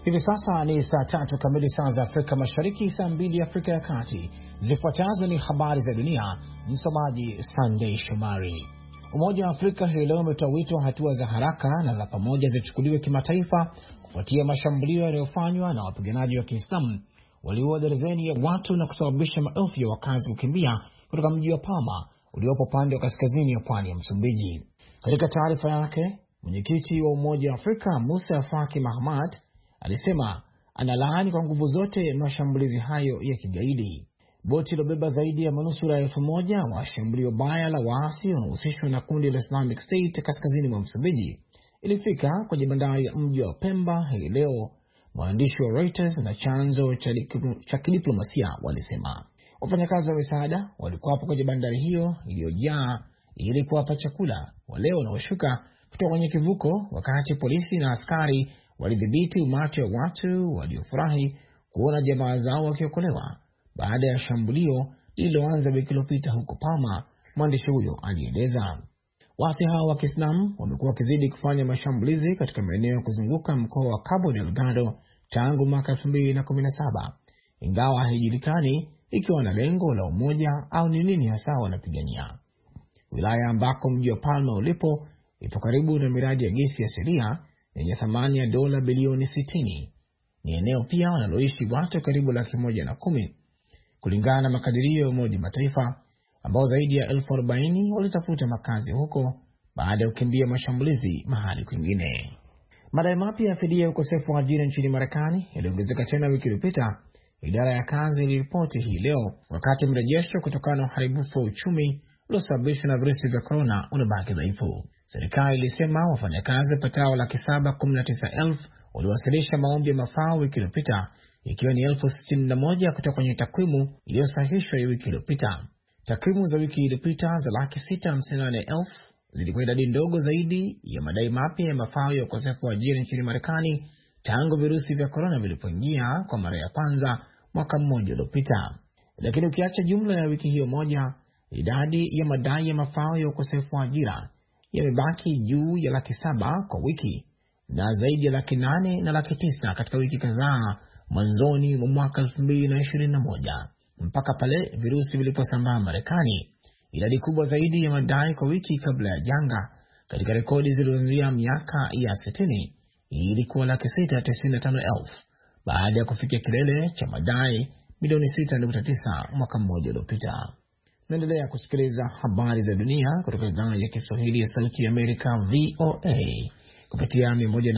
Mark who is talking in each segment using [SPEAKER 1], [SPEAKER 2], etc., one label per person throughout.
[SPEAKER 1] Hivi sasa ni saa 3 kamili saa za Afrika Mashariki, saa 2 Afrika ya Kati. Zifuatazo ni habari za dunia, msomaji Sunday Shomari. Umoja wa Afrika hii leo umetoa wito wa hatua za haraka na za pamoja zichukuliwe kimataifa kufuatia mashambulio yaliyofanywa na wapiganaji wa Kiislamu walioua darzeni ya watu na kusababisha maelfu ya wakazi kukimbia kutoka mji wa Palma uliopo pande wa kaskazini ya pwani ya Msumbiji. Katika taarifa yake, mwenyekiti wa Umoja wa Afrika Musa Faki Mahamat alisema analaani kwa nguvu zote mashambulizi hayo ya kigaidi. Boti lilobeba zaidi ya manusura 1000 wa shambulio baya la waasi wanaohusishwa na kundi la Islamic State kaskazini mwa Msumbiji ilifika kwenye bandari ya mji wa Pemba hii leo, mwandishi wa Reuters na chanzo cha kidiplomasia walisema. Wafanyakazi wa misaada walikuwa hapo kwenye bandari hiyo iliyojaa ili kuwapa chakula wale wanaoshuka kutoka kwenye kivuko, wakati polisi na askari walidhibiti umati wa watu waliofurahi kuona jamaa zao wakiokolewa baada ya shambulio lililoanza wiki iliyopita huko Palma, mwandishi huyo alieleza. Waasi hao wa Kiislamu wamekuwa wakizidi kufanya mashambulizi katika maeneo kuzunguka mkoa wa Cabo Delgado tangu mwaka 2017, ingawa haijulikani ikiwa na lengo la umoja au ni nini hasa wanapigania. Wilaya ambako mji wa Palma ulipo ipo karibu na miradi ya gesi asilia yenye thamani ya dola bilioni 60. Ni eneo pia wanaloishi watu karibu 110,000 kulingana na makadirio ya Umoja wa Mataifa, ambao zaidi ya 40,000 walitafuta makazi huko baada ya kukimbia mashambulizi mahali kwingine. Madai mapya ya fidia ya ukosefu wa ajira nchini Marekani yaliongezeka tena wiki iliyopita, idara ya kazi iliripoti hii leo, wakati mrejesho kutokana na uharibifu wa uchumi uliosababishwa na virusi vya corona unabaki dhaifu. Serikali ilisema wafanyakazi patao 719,000 waliwasilisha maombi ya mafao wiki iliyopita, ikiwa ni 61,000 kutoka kwenye takwimu iliyosahihishwa ya wiki iliyopita. Takwimu za wiki iliyopita za 658,000 zilikuwa idadi ndogo zaidi ya madai mapya ya mafao ya ukosefu wa ajira nchini Marekani tangu virusi vya corona vilipoingia kwa mara ya kwanza mwaka mmoja uliopita. Lakini ukiacha jumla ya wiki hiyo moja, idadi ya madai ya mafao ya ukosefu wa ajira yamebaki juu ya 700,000 kwa wiki na zaidi ya 800,000 na 900,000 katika wiki kadhaa mwanzoni mwa mwaka 2021, mpaka pale virusi viliposambaa Marekani. Idadi kubwa zaidi ya madai kwa wiki kabla ya janga katika rekodi zilizoanzia miaka ya 60 ilikuwa 695,000 baada ya kufikia kilele cha madai milioni 6.9 mwaka mmoja uliopita. Naendelea kusikiliza habari za dunia kutoka idhaa ya Kiswahili ya Sauti ya Amerika VOA kupitia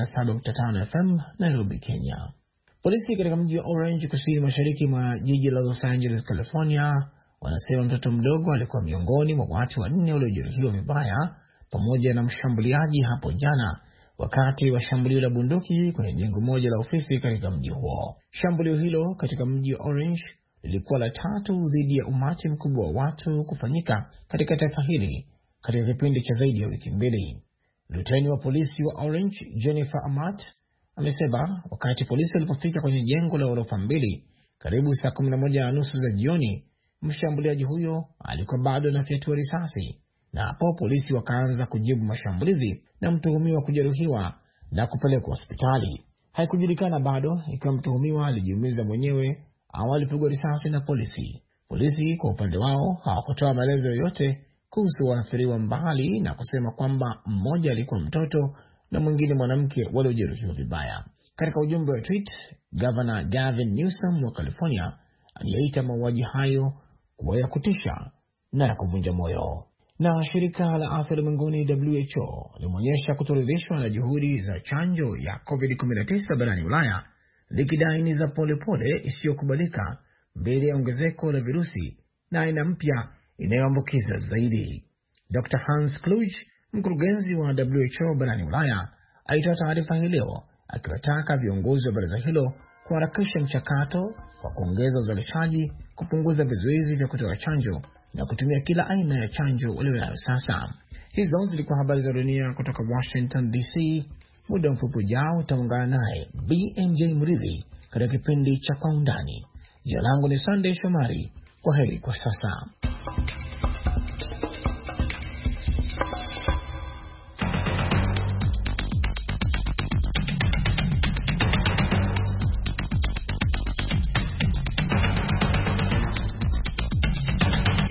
[SPEAKER 1] 107.5 FM Nairobi, Kenya. Polisi katika mji wa Orange kusini mashariki mwa jiji la Los Angeles, California, wanasema mtoto mdogo alikuwa miongoni mwa watu 4 waliojeruhiwa vibaya pamoja na mshambuliaji hapo jana wakati wa shambulio la bunduki kwenye jengo moja la ofisi katika mji huo. Shambulio hilo katika mji wa Orange lilikuwa la 3 dhidi ya umati mkubwa wa watu kufanyika katika taifa hili katika kipindi cha zaidi ya wiki 2. Luteni wa polisi wa Orange, Jennifer Amat, amesema wakati polisi walipofika kwenye jengo la ghorofa 2 karibu saa 11:30 za jioni, mshambuliaji huyo alikuwa bado anafyatua risasi, na hapo polisi wakaanza kujibu mashambulizi na mtuhumiwa kujeruhiwa na kupelekwa hospitali. Haikujulikana bado ikiwa mtuhumiwa alijiumiza mwenyewe au alipigwa risasi na polisi. Polisi kwa upande wao hawakutoa maelezo yoyote kuhusu waathiriwa, mbali na kusema kwamba mmoja alikuwa mtoto na mwingine mwanamke waliojeruhiwa vibaya. Katika ujumbe wa tweet, Governor Gavin Newsom wa California aliyaita mauaji hayo kuwa ya kutisha na ya kuvunja moyo. Na shirika la afya ulimwenguni WHO limeonyesha kutoridhishwa na juhudi za chanjo ya COVID-19 barani Ulaya, likidai ni za polepole isiyokubalika mbele ya ongezeko la virusi na aina mpya inayoambukiza zaidi. Dr. Hans Kluge, mkurugenzi wa WHO barani Ulaya, alitoa taarifa hii leo akiwataka viongozi wa baraza hilo kuharakisha mchakato kwa kuongeza uzalishaji, kupunguza vizuizi vya kutoa chanjo na kutumia kila aina ya chanjo walionayo sasa. Hizo zilikuwa habari za dunia kutoka Washington DC. Muda mfupi ujao utaungana naye BMJ Mridhi katika kipindi cha Kwa Undani. Jina langu ni Sunday Shomari. Kwa heri kwa sasa.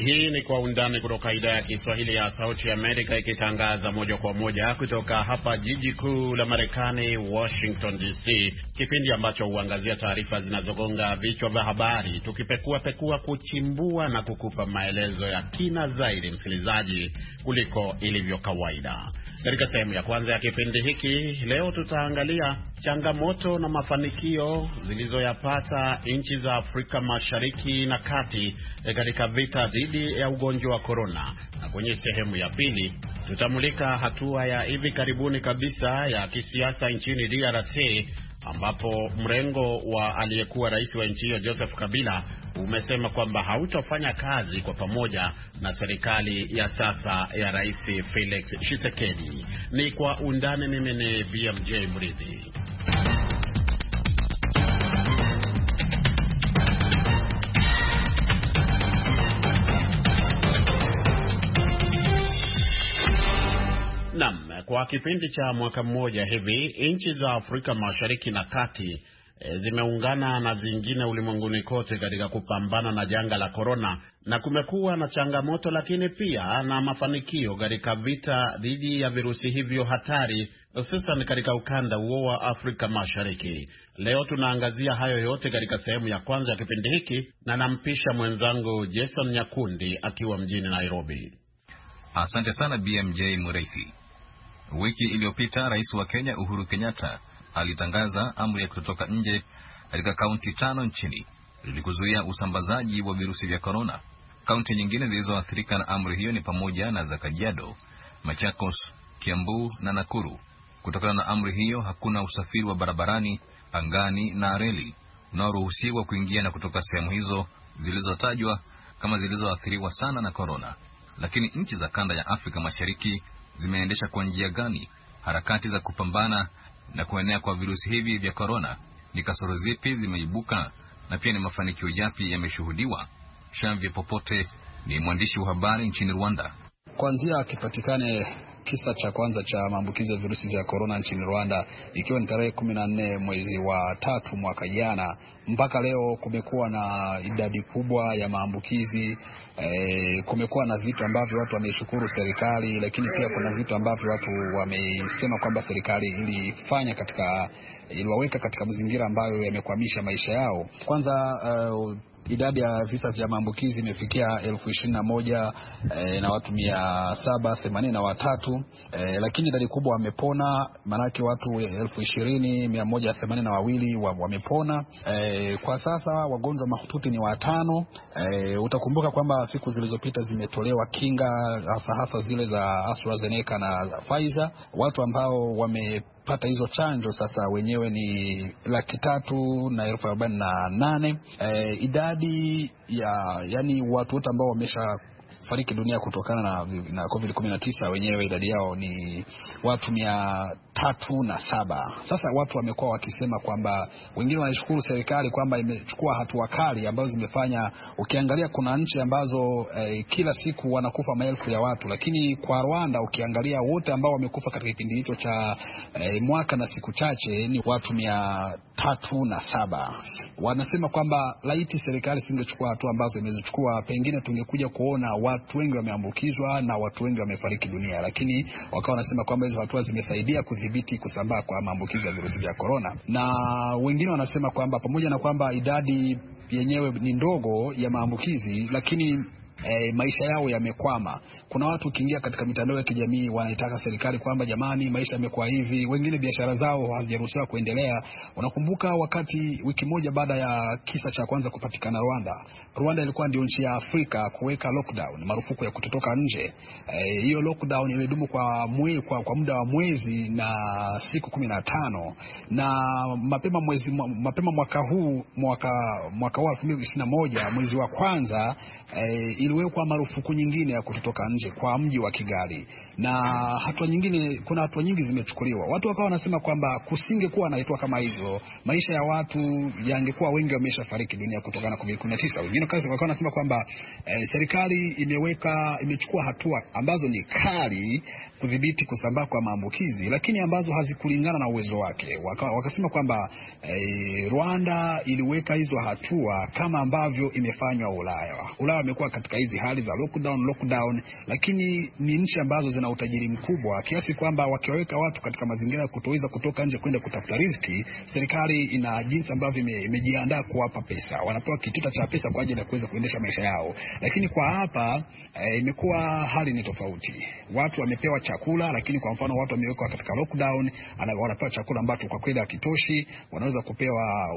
[SPEAKER 2] Hii ni Kwa Undani kutoka idhaa ya Kiswahili ya Sauti ya Amerika, ikitangaza moja kwa moja kutoka hapa jiji kuu la Marekani, Washington DC. Kipindi ambacho huangazia taarifa zinazogonga vichwa vya habari, tukipekua, kuchimbua na kukupa maelezo ya kina zaidi, msikilizaji, kuliko ilivyo kawaida. Katika sehemu ya kwanza ya kipindi hiki leo tutaangalia changamoto na mafanikio zilizoyapata nchi za Afrika Mashariki na Kati katika vita dhidi ya ugonjwa wa corona, na kwenye sehemu ya pili tutamulika hatua ya hivi karibuni kabisa ya kisiasa nchini DRC, ambapo mrengo wa aliyekuwa rais wa nchi hiyo Joseph Kabila umesema kwamba hautafanya kazi kwa pamoja na serikali ya sasa ya Rais Felix Tshisekedi. Ni Kwa Undani. Mimi ni BMJ Mridhi. Kwa kipindi cha mwaka mmoja hivi, nchi za Afrika Mashariki na Kati zimeungana na zingine ulimwenguni kote katika kupambana na janga la corona, na kumekuwa na changamoto lakini pia na mafanikio katika vita dhidi ya virusi hivyo hatari, hususan katika ukanda huo wa Afrika Mashariki. Leo tunaangazia hayo yote katika sehemu ya kwanza ya kipindi hiki, na nampisha mwenzangu Jason Nyakundi akiwa mjini Nairobi.
[SPEAKER 3] Asante sana BMJ Murithi. Wiki iliyopita Rais wa Kenya Uhuru Kenyatta alitangaza amri ya kutotoka nje katika kaunti 5 nchini ili kuzuia usambazaji wa virusi vya corona. Kaunti nyingine zilizoathirika na amri hiyo ni pamoja na Kajiado, Machakos, Kiambu na Nakuru. Kutokana na amri hiyo, hakuna usafiri wa barabarani, angani na reli unaoruhusiwa kuingia na kutoka sehemu hizo zilizotajwa kama zilizoathiriwa sana na corona. Lakini nchi za kanda ya Afrika Mashariki zimeendesha kwa njia gani harakati za kupambana na kuenea kwa virusi hivi vya corona? Ni kasoro zipi zimeibuka, na pia ni mafanikio yapi yameshuhudiwa? Shamvye Popote ni mwandishi wa habari nchini Rwanda.
[SPEAKER 4] Kuanzia kipatikane kisa cha kwanza cha maambukizi ya virusi vya corona nchini Rwanda, ikiwa ni tarehe 14 mwezi wa 3 mwaka jana, mpaka leo kumekuwa na idadi kubwa ya maambukizi. Kumekuwa na vitu ambavyo watu wameshukuru serikali, lakini pia kuna vitu ambavyo watu wamesema kwamba serikali ilifanya iliwaweka katika mazingira ambayo yamekwamisha maisha yao. Kwanza idadi ya visa vya maambukizi imefikia 21,000 na watu 783, lakini idadi kubwa wamepona, manake watu 20,182 wamepona. Kwa sasa wagonjwa mahututi ni 5. Utakumbuka kwamba siku zilizopita zimetolewa kinga hasa zile za AstraZeneca na Pfizer. Watu ambao wamepata hizo chanjo sasa wenyewe ni 348,000. Idadi yani watu wote ambao wamesha fariki dunia kutokana na COVID-19 wenyewe idadi yao ni watu 307. Sasa watu wamekuwa wakisema kwamba, wengine wanashukuru serikali kwamba imechukua hatua kali ambazo zimefanya, ukiangalia kuna nchi ambazo kila siku wanakufa maelfu ya watu, lakini kwa Rwanda ukiangalia wote ambao wamekufa katika kipindi hicho cha mwaka na siku chache ni watu 307. Wanasema kwamba laiti serikali singechukua hatua ambazo imezichukua, pengine tungekuja kuona watu wengi wameambukizwa na watu wengi wamefariki dunia, lakini wakawa wanasema kwamba hizo hatua zimesaidia kudhibiti kusambaa kwa maambukizi ya virusi vya corona. Na wengine wanasema kwamba pamoja na kwamba idadi yenyewe ni ndogo ya maambukizi, lakini maisha yao yamekwama. Kuna watu ukiingia katika mitandao ya kijamii wanaitaka serikali kwamba jamani, maisha yamekuwa hivi, wengine biashara zao hazijaruhusiwa kuendelea. Unakumbuka wakati wiki moja baada ya kisa cha kwanza kupatikana Rwanda ilikuwa ndio nchi ya Afrika kuweka lockdown, marufuku ya kutotoka nje. Hiyo lockdown imedumu kwa muda wa mwezi na siku 15, na mapema mwaka huu 2021 mwezi wa kwanza iliwekwa marufuku nyingine ya kutotoka nje kwa mji wa Kigali, na kuna hatua nyingi zimechukuliwa. Watu wakawa wanasema kwamba kusingekuwa na hatua kama hizo, maisha ya watu yangekuwa wengi wameshafariki dunia kutokana na COVID-19. Wengine wakawa wanasema kwamba serikali imechukua hatua ambazo ni kali kudhibiti kusambaa kwa maambukizi, lakini ambazo hazikulingana na uwezo wake. Wakasema kwamba Rwanda iliweka hizo hatua kama ambavyo imefanywa Ulaya. Ulaya imekuwa katika hizi hali za lockdown, lakini ni nchi ambazo zina utajiri mkubwa kiasi kwamba wakiweka watu katika mazingira ya kutoweza kutoka nje kwenda kutafuta riziki, serikali ina jinsi ambavyo imejiandaa kuwapa pesa. Wanapewa kitita cha pesa kwa ajili ya kuweza kuendesha maisha yao. Lakini kwa hapa imekuwa hali ni tofauti. Watu wamepewa chakula, lakini kwa mfano watu wamewekwa katika lockdown, wanapewa chakula ambacho kwa kweli hakitoshi. Wanaweza kupewa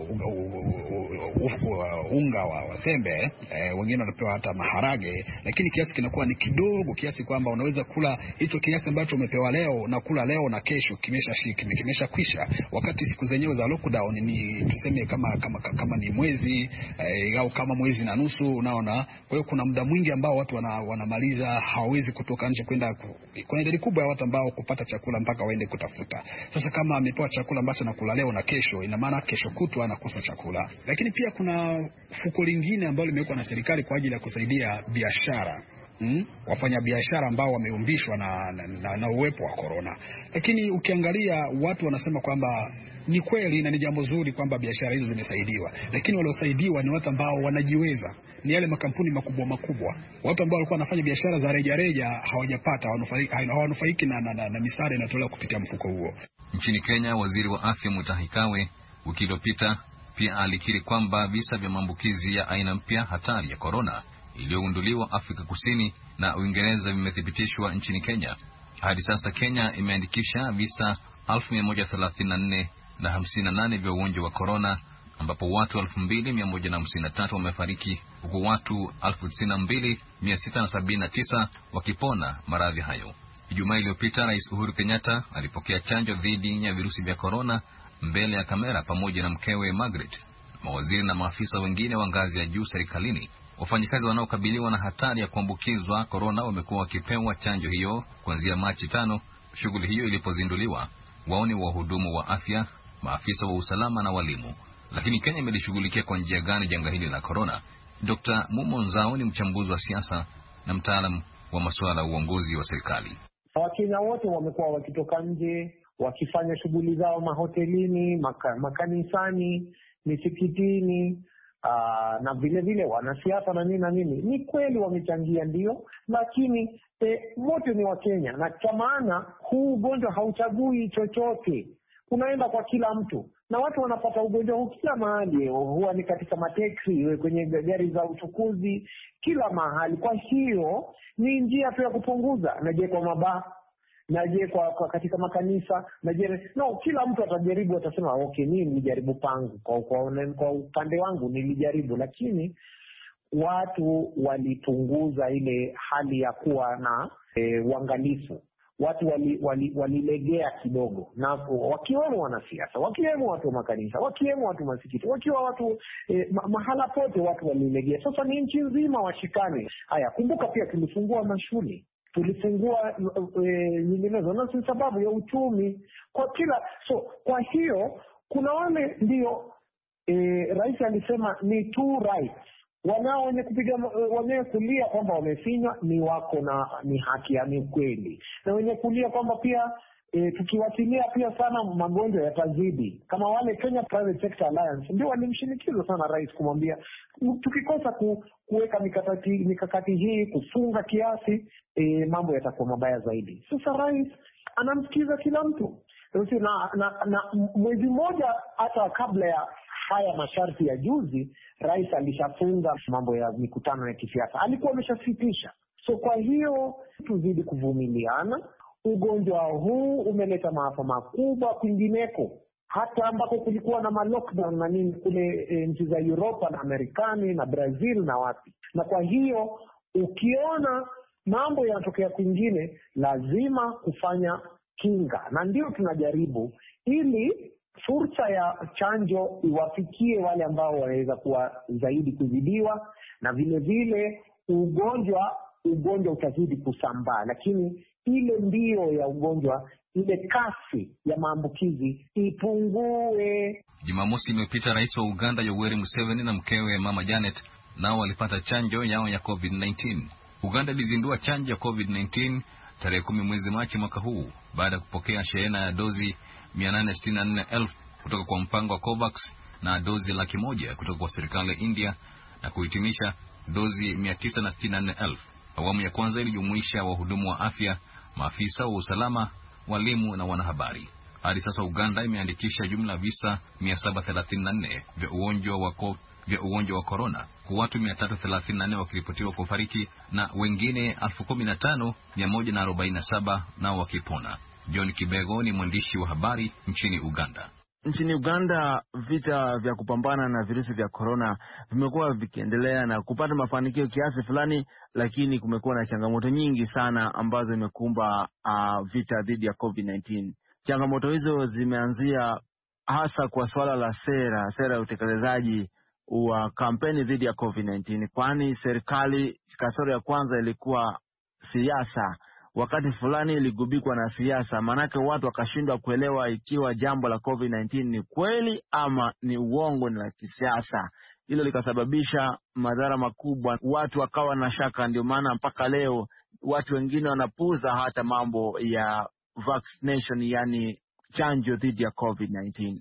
[SPEAKER 4] unga wa sembe, wengine wanapewa hata maharage, lakini kiasi kinakuwa ni kidogo kiasi kwamba unaweza kula hicho kiasi ambacho umepewa leo na kula leo na kesho kimesha kwisha, wakati siku zenyewe za lockdown ni tuseme kama ni mwezi au kama mwezi na nusu, unaona. Kwa hiyo kuna muda mwingi ambao watu wanamaliza hawezi kutoka nje kwenda. Kuna idadi kubwa ya watu ambao kupata chakula mpaka waende kutafuta. Sasa kama amepewa chakula ambacho nakula leo na kesho, ina maana kesho kutwa anakosa chakula. Lakini pia kuna fuko lingine ambalo limewekwa na serikali kwa ajili ya kusaidia biashara. Wafanya biashara ambao wameumbishwa na uwepo wa corona. Lakini ukiangalia watu wanasema kwamba ni kweli na ni jambo zuri kwamba biashara hizo zimesaidiwa, lakini waliosaidiwa ni watu ambao wanajiweza, ni yale makampuni makubwa. Watu ambao walikuwa wanafanya biashara za reja hawajapata, hawanufaiki na misaada inatolewa kupitia mfuko huo.
[SPEAKER 3] Nchini Kenya, waziri wa afya Mutahi Kagwe wiki iliyopita pia alikiri kwamba visa vya maambukizi ya aina mpya hatari ya corona iliyogunduliwa Afrika Kusini na Uingereza vimethibitishwa nchini Kenya. Hadi sasa Kenya imeandikisha visa 1134 na 58 vya ugonjwa wa corona, ambapo watu 2153 wamefariki huku watu 92679 wakipona maradhi hayo. Ijumaa iliyopita Rais Uhuru Kenyatta alipokea chanjo dhidi ya virusi vya corona mbele ya kamera pamoja na mkewe Margaret, mawaziri na maafisa wengine wa ngazi ya juu serikalini. Wafanyikazi wanaokabiliwa na hatari ya kuambukizwa corona wamekuwa wakipewa chanjo hiyo kuanzia Machi 5 shughuli hiyo ilipozinduliwa. Wao ni wahudumu wa afya, maafisa wa usalama na walimu. Lakini Kenya imelishughulikia kwa njia gani janga hili la corona? Dr. Mumo Nzao ni mchambuzi wa siasa na mtaalamu wa masuala ya uongozi wa serikali.
[SPEAKER 5] Wakenya wote wamekuwa wakitoka nje, wakifanya shughuli zao mahotelini, makanisani, misikitini, na vile wanasiasa na nini. Ni kweli wamechangia, ndio, lakini wote ni Wakenya, na kwa maana huu ugonjwa hauchagui chochote. Unaenda kwa kila mtu, na watu wanapata ugonjwa huu kila mahali, huwa ni katika mateksi, kwenye gari za uchukuzi, kila mahali. Kwa hiyo ni njia tu ya kupunguza. Naje kwa mabaa, naje kwa katika makanisa, kila mtu atajaribu, atasema okay, mimi nilijaribu pangu kwa upande wangu nilijaribu, lakini watu walipunguza ile hali ya kuwa na uangalifu. Watu walilegea kidogo, na wakiwemo wanasiasa, wakiwemo watu wa makanisa, wakiwemo watu masikiti, wakiwa watu mahala pote watu walilegea. Sasa ni nchi nzima washikane. Haya, kumbuka pia tulifungua mashule, tulifungua nyinginezo, na si sababu ya uchumi kwa hiyo kuna wale ndio rais alisema ni two rights. Wanao wenye kupiga wenye kulia kwamba wamefinywa ni wako na ni haki ya kweli, na wenye kulia kwamba pia tukiwasilia pia sana magonjwa yatazidi. Kama wale Kenya Private Sector Alliance ndio walimshinikiza sana rais kumwambia tukikosa kuweka mikakati hii, kufunga kiasi, mambo yatakuwa mabaya zaidi. Sasa rais anamsikiza kila mtu. Na mwezi mmoja hata kabla ya haya masharti ya juzi, rais alishafunga mambo ya mikutano ya kisiasa, alikuwa ameshasitisha. Kwa hiyo tuzidi kuvumiliana. Ugonjwa huu umeleta maafa makubwa kwingineko, hata ambako kulikuwa na lockdown na nini kule nchi za Europa na Marekani na Brazil na wapi. Na kwa hiyo ukiona mambo yanatokea kwingine, lazima kufanya kinga, na ndio tunajaribu ili fursa ya chanjo iwafikie wale ambao wanaweza kuwa zaidi kuzidiwa, na vile ugonjwa utazidi kusambaa, lakini ile mbio ya ugonjwa, ile kasi ya maambukizi ipungue.
[SPEAKER 3] Jumamosi iliyopita Rais wa Uganda Yoweri Museveni na mkewe Mama Janet nao walipata chanjo yao ya COVID-19. Uganda ilizindua chanjo ya COVID-19 tarehe 10 mwezi Machi mwaka huu baada ya kupokea shehena ya dozi 864,000 kutoka kwa mpango wa COVAX na dozi 100,000 kutoka kwa serikali ya India, na kuhitimisha dozi 964,000. Awamu ya kwanza ilijumuisha wahudumu wa afya, maafisa wa usalama, walimu na wanahabari. Hadi sasa Uganda imeandikisha jumla visa 734 vya ugonjwa wa corona, kwa watu 334 wakiripotiwa kufariki na wengine 15,147 nao wakipona. John Kibego ni mwandishi wa habari nchini Uganda.
[SPEAKER 6] Nchini Uganda, vita vya kupambana na virusi vya corona vimekuwa vikiendelea na kupata mafanikio kiasi fulani, lakini kumekuwa na changamoto nyingi sana ambazo imekumba vita dhidi ya COVID-19. Changamoto hizo zimeanzia hasa kwa swala la sera ya utekelezaji wa kampeni dhidi ya COVID-19, kwani serikali kasoro ya kwanza ilikuwa siasa. Wakati fulani iligubikwa na siasa, manake watu wakashindwa kuelewa ikiwa jambo la COVID-19 ni kweli ama ni uongo, ni la kisiasa. Hilo likasababisha madhara makubwa, watu wakawa na shaka. Ndio maana mpaka leo watu wengine wanapuuza hata mambo ya vaccination, yani chanjo dhidi ya COVID-19.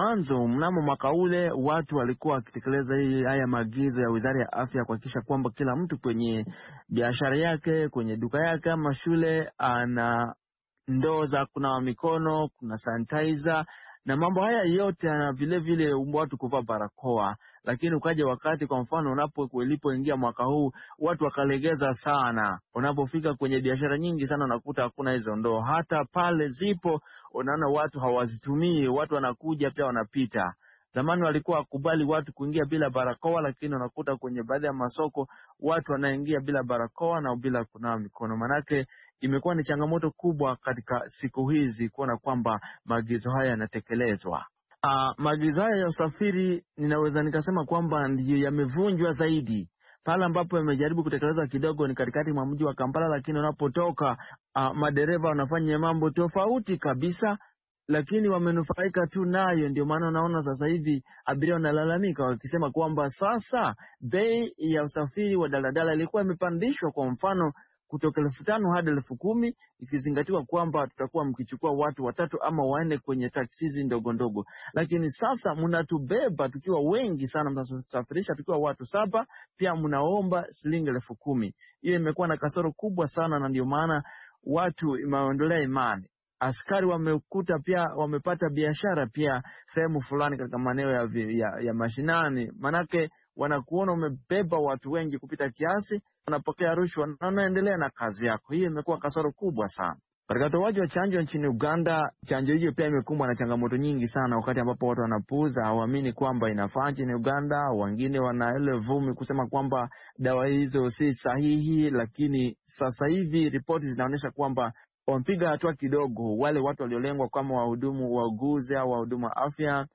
[SPEAKER 6] Mnamo mwaka ule watu walikuwa wakitekeleza haya maagizo ya Wizara ya Afya kuhakikisha kwamba kila mtu kwenye biashara yake, kwenye duka yake ama shule ana ndoo za kunawa mikono, kuna sanitizer na mambo haya yote, na vile vile watu kuvaa barakoa. Lakini ukaja wakati, kwa mfano ulipoingia mwaka huu, watu wakalegeza sana. Unapofika kwenye biashara nyingi sana unakuta hakuna hizo ndoo, hata pale zipo unaona watu hawazitumii, watu wanakuja pia wanapita. Zamani walikuwa wakubali watu kuingia bila barakoa, lakini unakuta kwenye baadhi ya masoko watu wanaingia bila barakoa na bila kunawa mikono. Manake imekuwa ni changamoto kubwa katika siku hizi kuona kwamba maagizo haya yanatekelezwa. Maagizo haya ya usafiri ninaweza nikasema kwamba ndio yamevunjwa zaidi. Pale ambapo yamejaribu kutekelezwa kidogo ni katikati mwa mji wa Kampala, lakini unapotoka madereva wanafanya mambo tofauti kabisa, lakini wamenufaika tu nayo. Ndio maana unaona sasa hivi abiria wanalalamika wakisema kwamba sasa bei ya usafiri wa daladala ilikuwa imepandishwa, kwa mfano kutoka 5,000 hadi 10,000, ikizingatiwa kwamba tutakuwa mkichukua watu 3 ama 4 kwenye taksizi ndogo ndogo. Lakini sasa mnatubeba tukiwa wengi sana, mnasafirisha tukiwa watu 7, pia mnaomba shilingi 10,000. Hiyo imekuwa na kasoro kubwa sana, na ndio maana watu imeondolea imani. Askari wamekuta pia wamepata biashara pia sehemu fulani katika maeneo ya mashinani, manake wanakuona umebeba watu wengi kupita kiasi, wanapokea rushwa na wanaendelea na kazi yako. Hii imekuwa kasoro kubwa sana. Katika utoaji wa chanjo nchini Uganda, chanjo hiyo pia imekumbwa na changamoto nyingi sana, wakati ambapo watu wanapuuza, hawaamini kwamba inafaa nchini Uganda. Wengine wana ile vumi kusema kwamba dawa hizo si sahihi, lakini sasa hivi ripoti zinaonyesha kwamba wamepiga hatua kidogo. Wale watu waliolengwa kama wahudumu, wauguzi au wahudumu wa afya,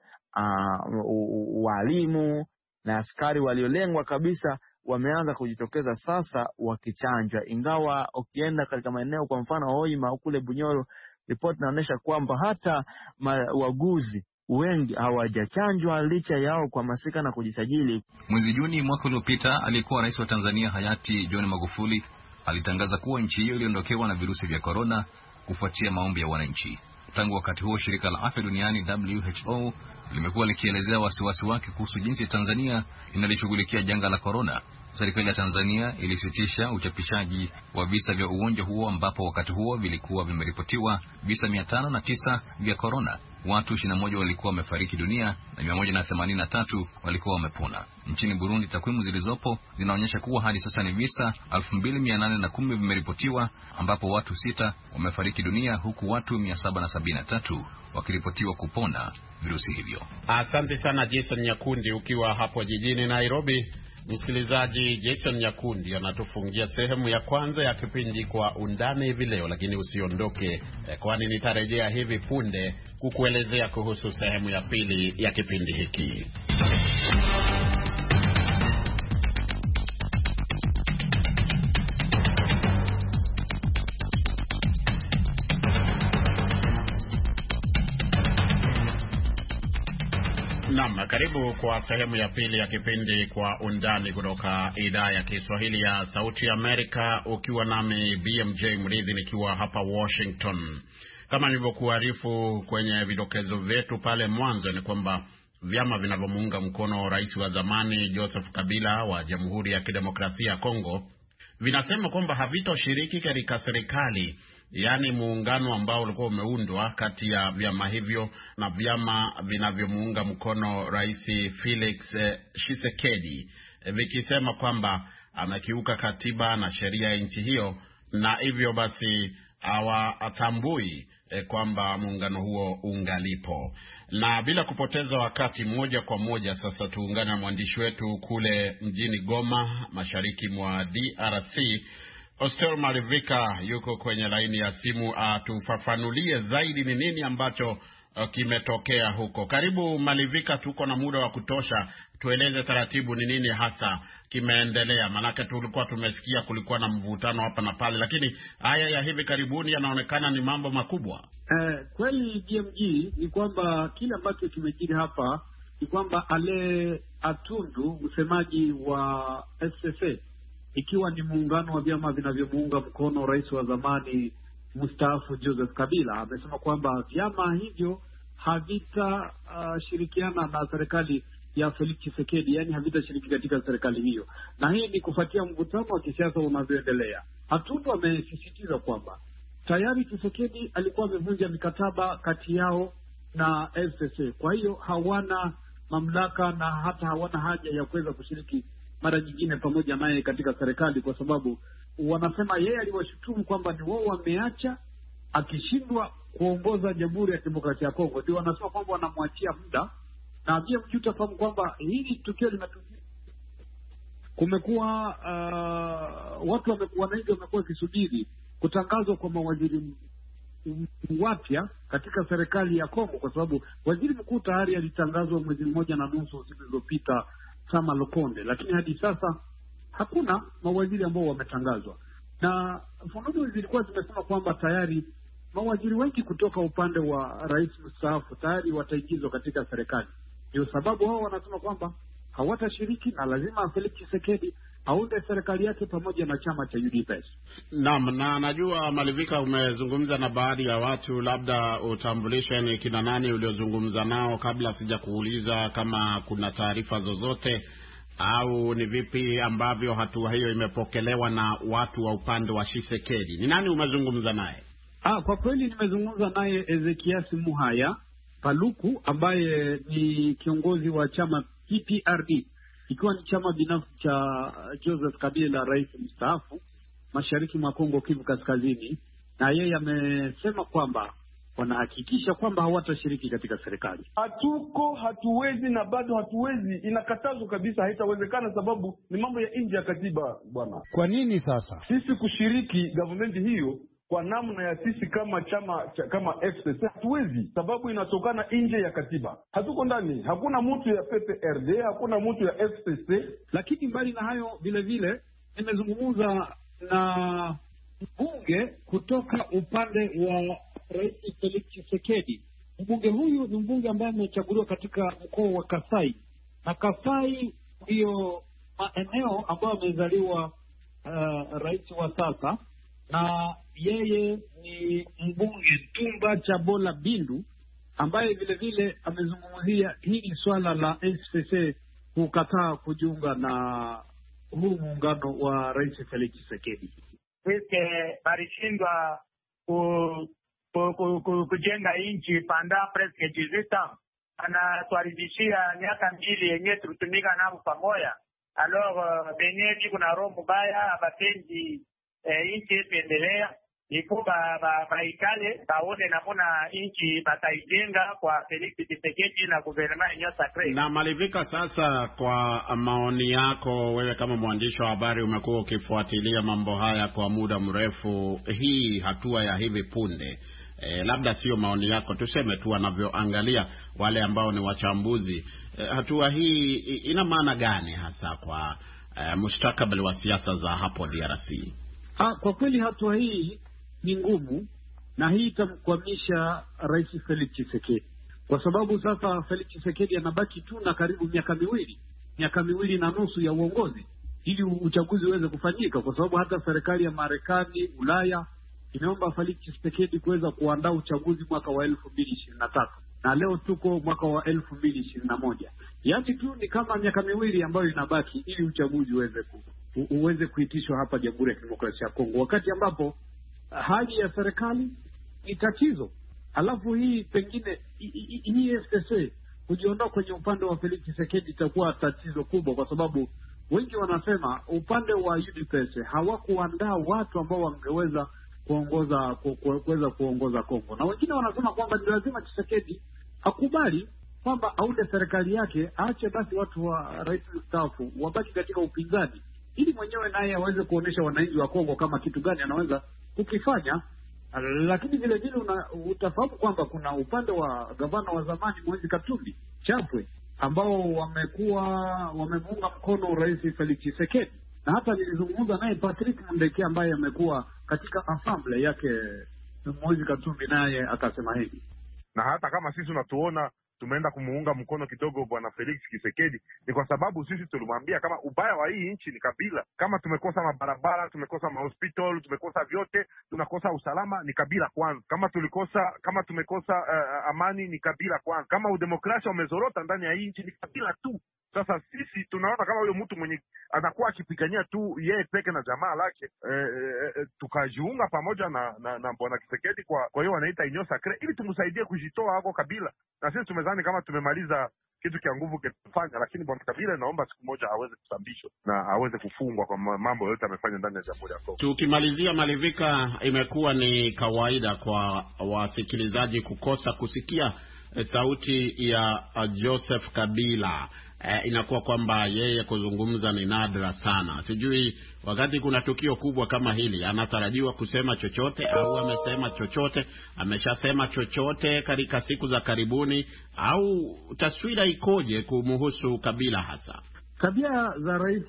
[SPEAKER 6] walimu na askari waliolengwa kabisa wameanza kujitokeza sasa wakichanjwa. Ingawa ukienda katika maeneo kwa mfano Hoima kule Bunyoro, ripoti inaonyesha kwamba hata waguzi wengi hawajachanjwa licha yao kuhamasika na kujisajili.
[SPEAKER 3] Mwezi Juni mwaka uliopita, alikuwa rais wa Tanzania hayati John Magufuli alitangaza kuwa nchi hiyo iliondokewa na virusi vya corona kufuatia maombi ya wananchi. Tangu wakati huo, shirika la afya duniani WHO limekuwa likielezea wasiwasi wake kuhusu jinsi Tanzania inalishughulikia janga la corona. Serikali ya Tanzania ilisitisha uchapishaji wa visa vya ugonjwa huo, ambapo wakati huo vilikuwa vimeripotiwa visa 509 vya corona. Watu 21 walikuwa wamefariki dunia na 183 walikuwa wamepona. Nchini Burundi, takwimu zilizopo zinaonyesha kuwa hadi sasa ni visa 2810 vimeripotiwa, ambapo watu 6 wamefariki dunia huku watu 773 wakiripotiwa kupona virusi hivyo.
[SPEAKER 2] Asante sana Jason Nyakundi ukiwa hapo jijini Nairobi. Msikilizaji, Jason Nyakundi anatufungia sehemu ya kwanza ya kipindi Kwa Undani hivi leo, lakini usiondoke, kwani nitarejea hivi punde kukuelezea kuhusu sehemu ya pili ya kipindi hiki. Naam, karibu kwa sehemu ya pili ya kipindi Kwa Undani kutoka idhaa ya Kiswahili ya Sauti ya Amerika, ukiwa nami BMJ Mridhi nikiwa hapa Washington. Kama nilivyokuarifu kwenye vidokezo vyetu pale mwanzo, ni kwamba vyama vinavyomuunga mkono rais wa zamani Joseph Kabila wa Jamhuri ya Kidemokrasia ya Kongo vinasema kwamba havitoshiriki katika serikali, yaani muungano ambao ulikuwa umeundwa kati ya vyama hivyo na vyama vinavyomuunga mkono rais Felix Tshisekedi, vikisema kwamba amekiuka katiba na sheria ya nchi hiyo, na hivyo basi hawatambui kwamba muungano huo ungalipo. Na bila kupoteza wakati, moja kwa moja sasa tuungane na mwandishi wetu kule mjini Goma, mashariki mwa DRC. Oster Malivika yuko kwenye laini ya simu, tufafanulie zaidi ni nini ambacho kimetokea huko. Karibu Malivika, tuko na muda wa kutosha, tueleze taratibu ni nini hasa kimeendelea, manake tulikuwa tumesikia kulikuwa na mvutano hapa na pale, lakini haya ya hivi karibuni yanaonekana ni mambo makubwa.
[SPEAKER 7] Kweli DMG ni kwamba kile ambacho kimejiri hapa ni kwamba Ale Atundu, msemaji wa SSA, ikiwa ni muungano wa vyama vinavyomuunga mkono rais wa zamani mstaafu Joseph Kabila, amesema kwamba vyama hivyo havitashirikiana na serikali ya Felix Tshisekedi, yani havitashiriki katika serikali hiyo, na hii ni kufuatia mvutano wa kisiasa unavyoendelea. Atundu amesisitiza kwamba tayari Tshisekedi alikuwa amevunja mikataba kati yao na FCC, kwa hiyo hawana mamlaka na hata hawana haja ya kuweza kushiriki mara nyingine pamoja naye katika serikali, kwa sababu wanasema yeye aliwashutumu kwamba ni wao wameacha akishindwa kuongoza Jamhuri ya Kidemokrasia ya Kongo, ndio wanasema kwamba wanamwachia muda. Na pia mjuta fahamu kwamba hili tukio limetokea, kumekuwa watu wananchi wamekuwa kisubiri kutangazwa kwa mawaziri wapya katika serikali ya Kongo, kwa sababu waziri mkuu tayari alitangazwa mwezi mmoja na nusu zilizopita, Sama Lokonde, lakini hadi sasa hakuna mawaziri ambao wametangazwa. Na fununu zilikuwa zimesema kwamba tayari mawaziri wengi kutoka upande wa rais mstaafu tayari wataingizwa katika serikali. Ndio sababu hao wanasema kwamba hawatashiriki na lazima Felix Tshisekedi aunde serikali yake pamoja na chama cha UDPS.
[SPEAKER 2] Naam, na najua Malivika umezungumza na baadhi ya watu, labda utambulishe ni kina nani uliozungumza nao kabla sija kuuliza kama kuna taarifa zozote au ni vipi ambavyo hatua hiyo imepokelewa na watu wa upande wa Tshisekedi. Ni nani umezungumza naye?
[SPEAKER 7] Kwa kweli nimezungumza naye Ezekiasi Muhaya Paluku, ambaye ni kiongozi wa chama PPRD, ikiwa ni chama binafsi cha Joseph Kabila, rais mstaafu mashariki mwa Kongo, Kivu Kaskazini, na yeye amesema kwamba wanahakikisha kwamba hawatashiriki katika serikali.
[SPEAKER 8] Hatuwezi na bado hatuwezi, inakatazwa kabisa, haitawezekana sababu ni mambo ya nje ya katiba bwana.
[SPEAKER 9] Kwa nini sasa
[SPEAKER 8] sisi kushiriki government hiyo kwa namna ya sisi kama kama FCC hatuwezi, sababu inatokana nje ya katiba, hatuko ndani, hakuna mtu ya PPRD, hakuna mtu ya FCC.
[SPEAKER 7] Lakini mbali na hayo, vile vile nimezungumza na mbunge kutoka upande wa Rais Felix Tshisekedi. Mbunge huyu ni mbunge ambaye amechaguliwa katika mkoa wa Kasai, na Kasai ndiyo maeneo ambayo amezaliwa rais wa sasa, na yeye ni mbunge Tumba Chabola Bindu, ambaye vile vile amezungumzia hili swala la SFC kukataa kujiunga na huu muungano wa Rais Felix Tshisekedi.
[SPEAKER 10] Barishindwa kujenga nchi panda presque 18 anatuharibishia miaka 2 yenye tulitumika nao pamoja. Alors benyeji kuna roho mbaya abapendi nchi iendelea, iko baikale baone namuna nchi bataijenga kwa Felix Tshisekedi na gouvernement yenyewe sacre.
[SPEAKER 2] Na Malivika, sasa kwa maoni yako wewe kama mwandishi wa habari, umekuwa ukifuatilia mambo haya kwa muda mrefu, hii hatua ya hivi punde, labda sio maoni yako, tuseme tu wanavyoangalia wale ambao ni wachambuzi, hatua hii ina maana gani hasa kwa mustakabali wa siasa za hapo DRC?
[SPEAKER 7] Kwa kweli hatua hii ni ngumu, na hii itamkwamisha Rais Felix Tshisekedi, kwa sababu sasa Felix Tshisekedi anabaki tu na karibu miaka miwili na nusu ya uongozi ili uchaguzi uweze kufanyika, kwa sababu hata serikali ya Marekani, Ulaya imeomba Felix Tshisekedi kuweza kuandaa uchaguzi mwaka wa 2023. na leo tuko mwaka wa 2021. Yaani tu ni kama miaka miwili ambayo inabaki ili uchaguzi uweze kuitishwa hapa Jamhuri ya Kidemokrasia ya Kongo, wakati ambapo hali ya serikali ni tatizo. Alafu hii pengine hii FCC kujiondoa kwenye upande wa Felix Tshisekedi itakuwa tatizo kubwa, kwa sababu wengi wanasema upande wa UDPS hawakuandaa watu ambao wangeweza kuongoza Kongo, na wengine wanasema kwamba ni lazima Tshisekedi akubali kwamba aunde serikali yake, aache basi watu wa rais mstaafu wabaki katika upinzani, ili mwenyewe naye aweze kuonesha wananchi wa Kongo kama kitu gani anaweza kukifanya. Lakini vile vile utafahamu kwamba kuna upande wa gavana wa zamani Moise Katumbi Chapwe ambao wamemuunga mkono rais Felix Tshisekedi, na hata nilizungumza naye Patrick Mundeke ambaye amekuwa katika assembly yake Moise Katumbi, naye akasema hivi.
[SPEAKER 9] Na hata kama sisi unatuona tumeenda kumuunga mkono kidogo bwana Felix Tshisekedi, ni kwa sababu sisi tulimwambia kama ubaya wa hii nchi ni kabila. Kama tumekosa mabarabara, tumekosa mahospital, tumekosa vyote, tunakosa usalama, ni kabila kwanza. Kama tumekosa amani, ni kabila kwanza. Kama udemokrasia umezorota ndani ya hii nchi, ni kabila tu. Sasa sisi tunaona kama huyo mtu mwenye anakuwa akipigania tu yeye peke na jamaa lake, tukajiunga pamoja na bwana Tshisekedi kwa hiyo wanaita Union Sacrée, ili tumsaidie kujitoa hapo kabila. Na sisi tumezani kama tumemaliza kitu kia nguvu kitafanya, lakini bwana Kabila naomba siku moja aweze kusambishwa na aweze kufungwa kwa mambo yote amefanya ndani ya Jamhuri ya Kongo.
[SPEAKER 2] Tukimalizia, Malivika, imekuwa ni kawaida kwa wasikilizaji kukosa kusikia sauti ya Joseph Kabila. Inakuwa kwamba yeye kuzungumza ni nadra sana. Sijui wakati kuna tukio kubwa kama hili anatarajiwa kusema chochote, au amesema chochote, ameshasema chochote katika siku za karibuni, au taswira ikoje kumhusu Kabila hasa?
[SPEAKER 7] Tabia za rais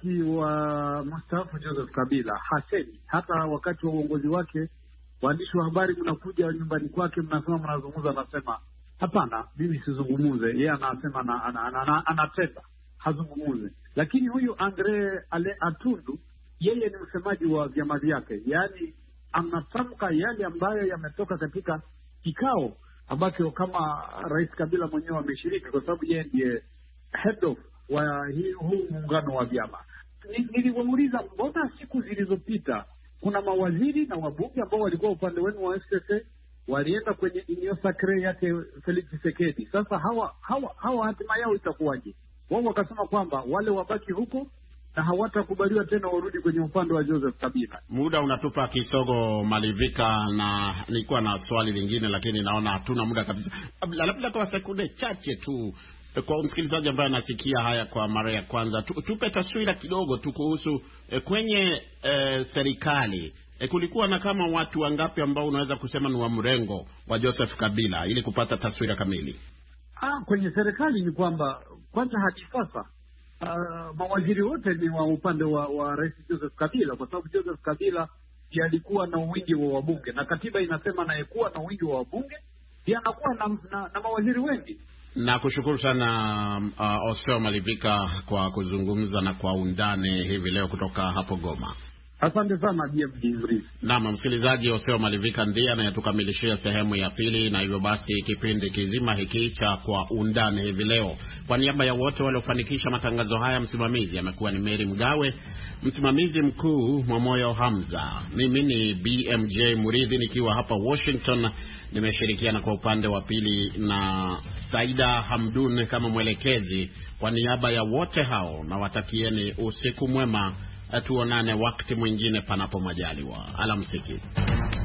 [SPEAKER 7] wa mstaafu Joseph Kabila hasemi. Hata wakati wa uongozi wake, waandishi wa habari mnakuja nyumbani kwake, mnasema mnazungumza, anasema hapana, mimi sizungumuze. Yeye anasema anatenda hazungumuze. Lakini huyu Andre Ale Atundu, yeye ni msemaji wa vyama vyake, yaani anatamka yale ambayo yametoka katika kikao ambacho kama rais Kabila mwenyewe ameshiriki, kwa sababu yeye ndiye head of wa huu muungano wa vyama. Niliwauliza, mbona siku zilizopita kuna mawaziri na wabunge ambao walikuwa upande wenu wa FCC walienda kwenye Union Sacrée yake Felix Tshisekedi? Sasa hawa hatima yao itakuwaje? Wao wakasema kwamba wale wabaki huko na hawatakubaliwa tena warudi kwenye upande wa Joseph Kabila.
[SPEAKER 2] Muda unatupa kisogo, Malivika, na nilikuwa na swali lingine lakini naona hatuna muda kabisa. Labda kwa sekunde chache tu, kwa msikilizaji ambaye anasikia haya kwa mara ya kwanza, tupe taswira kidogo tu kuhusu kwenye serikali. Kulikuwa na kama watu wangapi ambao unaweza kusema ni wa mrengo wa Joseph Kabila, ili kupata taswira kamili?
[SPEAKER 7] Kwenye serikali ni kwamba kwanza hadi sasa mawaziri wote ni wa upande wa rais Joseph Kabila, kwa sababu Joseph Kabila ndiye alikuwa na wingi wa wabunge, na katiba inasema anayekuwa na wingi wa wabunge ndiye anakuwa na mawaziri wengi.
[SPEAKER 2] Na kushukuru sana Oseo Malivika kwa kuzungumza na kwa undani hivi leo kutoka hapo Goma.
[SPEAKER 7] Asante sana BMG.
[SPEAKER 2] Naam, msikilizaji, Oseo Malivika ndiye anayetukamilishia sehemu ya pili, na hivyo basi kipindi kizima hiki cha Kwa Undani hivi leo, kwa niaba ya wote waliofanikisha matangazo haya, msimamizi amekuwa ni Mary Mgawe, msimamizi mkuu Mwamoyo Hamza, mimi ni BMJ Muridhi nikiwa hapa Washington, nimeshirikiana kwa upande wa pili na Saida Hamdun kama mwelekezi. Kwa niaba ya wote hao na watakieni usiku mwema, tuonane wakati mwingine panapo majaliwa. Alamsiki.